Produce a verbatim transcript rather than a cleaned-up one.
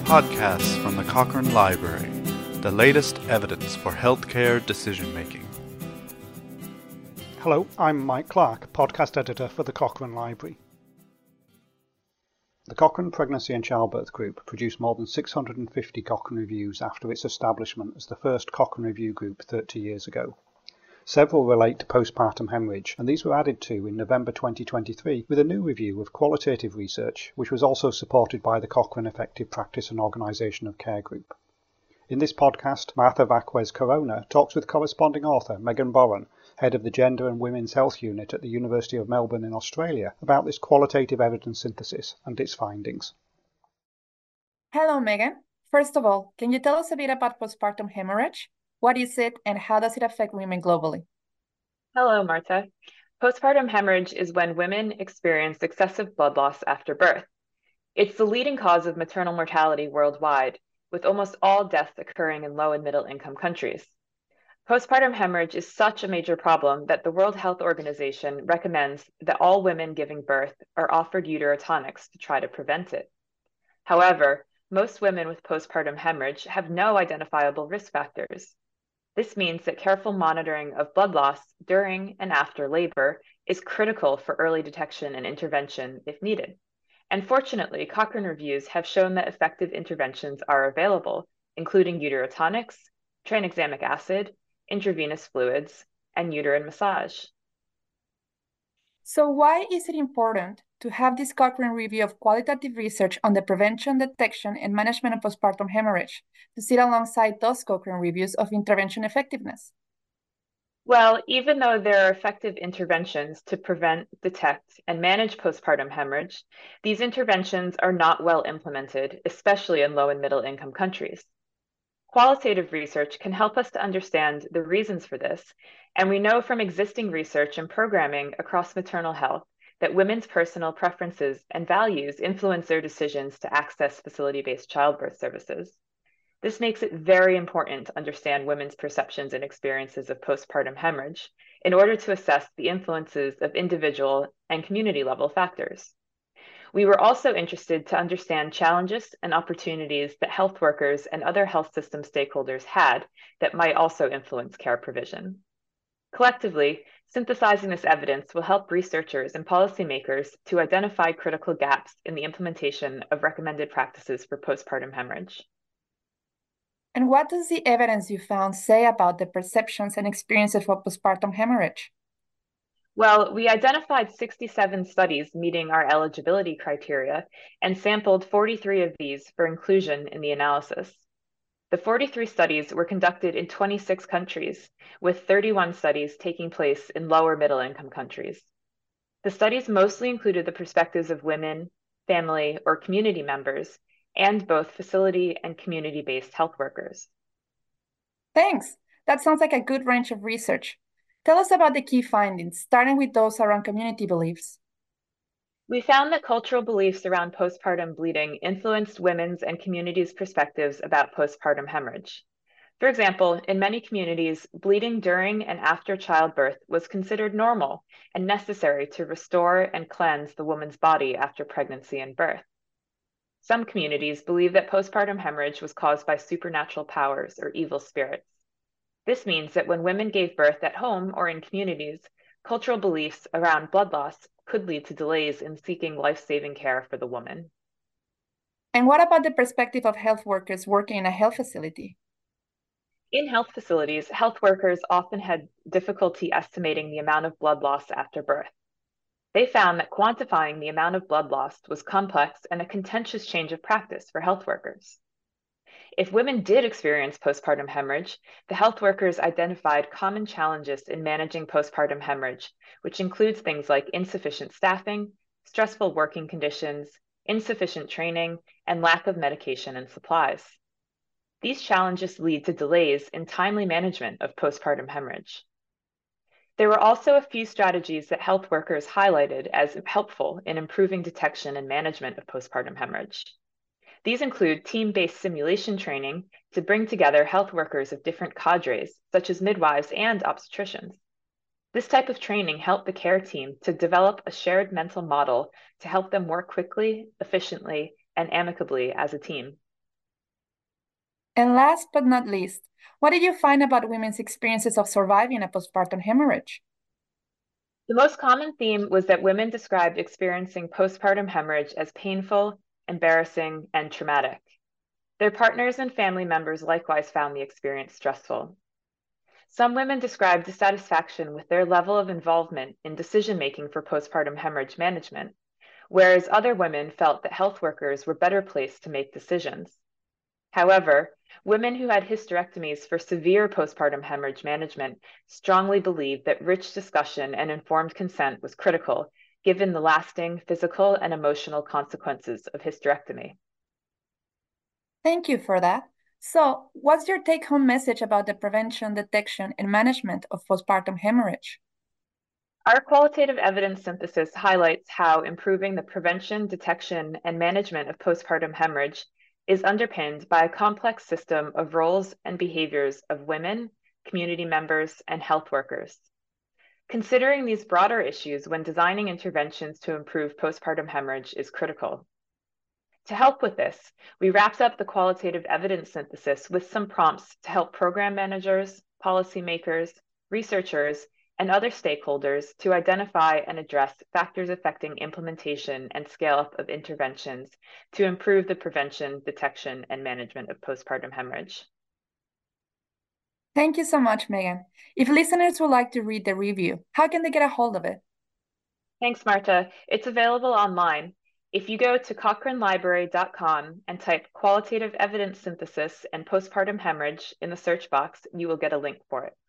Podcasts from the Cochrane Library, the latest evidence for healthcare decision-making. Hello, I'm Mike Clark, podcast editor for the Cochrane Library. The Cochrane Pregnancy and Childbirth Group produced more than six hundred fifty Cochrane reviews after its establishment as the first Cochrane Review Group thirty years ago. Several relate to postpartum hemorrhage, and these were added to in November twenty twenty-three with a new review of qualitative research, which was also supported by the Cochrane Effective Practice and Organisation of Care Group. In this podcast, Martha Vaquez Corona talks with corresponding author Megan Boren, head of the Gender and Women's Health Unit at the University of Melbourne in Australia, about this qualitative evidence synthesis and its findings. Hello, Megan. First of all, can you tell us a bit about postpartum hemorrhage? What is it, and how does it affect women globally? Hello, Marta. Postpartum hemorrhage is when women experience excessive blood loss after birth. It's the leading cause of maternal mortality worldwide, with almost all deaths occurring in low and middle income countries. Postpartum hemorrhage is such a major problem that the World Health Organization recommends that all women giving birth are offered uterotonics to try to prevent it. However, most women with postpartum hemorrhage have no identifiable risk factors. This means that careful monitoring of blood loss during and after labor is critical for early detection and intervention if needed. And fortunately, Cochrane reviews have shown that effective interventions are available, including uterotonics, tranexamic acid, intravenous fluids, and uterine massage. So why is it important to have this Cochrane review of qualitative research on the prevention, detection, and management of postpartum hemorrhage to sit alongside those Cochrane reviews of intervention effectiveness? Well, even though there are effective interventions to prevent, detect, and manage postpartum hemorrhage, these interventions are not well implemented, especially in low and middle income countries. Qualitative research can help us to understand the reasons for this, and we know from existing research and programming across maternal health that women's personal preferences and values influence their decisions to access facility-based childbirth services. This makes it very important to understand women's perceptions and experiences of postpartum hemorrhage in order to assess the influences of individual and community-level factors. We were also interested to understand challenges and opportunities that health workers and other health system stakeholders had that might also influence care provision. Collectively, synthesizing this evidence will help researchers and policymakers to identify critical gaps in the implementation of recommended practices for postpartum hemorrhage. And what does the evidence you found say about the perceptions and experiences of postpartum hemorrhage? Well, we identified sixty-seven studies meeting our eligibility criteria and sampled forty-three of these for inclusion in the analysis. The forty-three studies were conducted in twenty-six countries, with thirty-one studies taking place in lower middle income countries. The studies mostly included the perspectives of women, family, or community members, and both facility and community-based health workers. Thanks. That sounds like a good range of research. Tell us about the key findings, starting with those around community beliefs. We found that cultural beliefs around postpartum bleeding influenced women's and communities' perspectives about postpartum hemorrhage. For example, in many communities, bleeding during and after childbirth was considered normal and necessary to restore and cleanse the woman's body after pregnancy and birth. Some communities believe that postpartum hemorrhage was caused by supernatural powers or evil spirits. This means that when women gave birth at home or in communities, cultural beliefs around blood loss could lead to delays in seeking life-saving care for the woman. And what about the perspective of health workers working in a health facility? In health facilities, health workers often had difficulty estimating the amount of blood loss after birth. They found that quantifying the amount of blood lost was complex and a contentious change of practice for health workers. If women did experience postpartum hemorrhage, the health workers identified common challenges in managing postpartum hemorrhage, which includes things like insufficient staffing, stressful working conditions, insufficient training, and lack of medication and supplies. These challenges lead to delays in timely management of postpartum hemorrhage. There were also a few strategies that health workers highlighted as helpful in improving detection and management of postpartum hemorrhage. These include team-based simulation training to bring together health workers of different cadres, such as midwives and obstetricians. This type of training helped the care team to develop a shared mental model to help them work quickly, efficiently, and amicably as a team. And last but not least, what did you find about women's experiences of surviving a postpartum hemorrhage? The most common theme was that women described experiencing postpartum hemorrhage as painful, embarrassing, and traumatic. Their partners and family members likewise found the experience stressful. Some women described dissatisfaction with their level of involvement in decision-making for postpartum hemorrhage management, whereas other women felt that health workers were better placed to make decisions. However, women who had hysterectomies for severe postpartum hemorrhage management strongly believed that rich discussion and informed consent was critical, given the lasting physical and emotional consequences of hysterectomy. Thank you for that. So, what's your take-home message about the prevention, detection, and management of postpartum hemorrhage? Our qualitative evidence synthesis highlights how improving the prevention, detection, and management of postpartum hemorrhage is underpinned by a complex system of roles and behaviors of women, community members, and health workers. Considering these broader issues when designing interventions to improve postpartum hemorrhage is critical. To help with this, we wrapped up the qualitative evidence synthesis with some prompts to help program managers, policymakers, researchers, and other stakeholders to identify and address factors affecting implementation and scale-up of interventions to improve the prevention, detection, and management of postpartum hemorrhage. Thank you so much, Megan. If listeners would like to read the review, how can they get a hold of it? Thanks, Marta. It's available online. If you go to cochrane library dot com and type qualitative evidence synthesis and postpartum hemorrhage in the search box, you will get a link for it.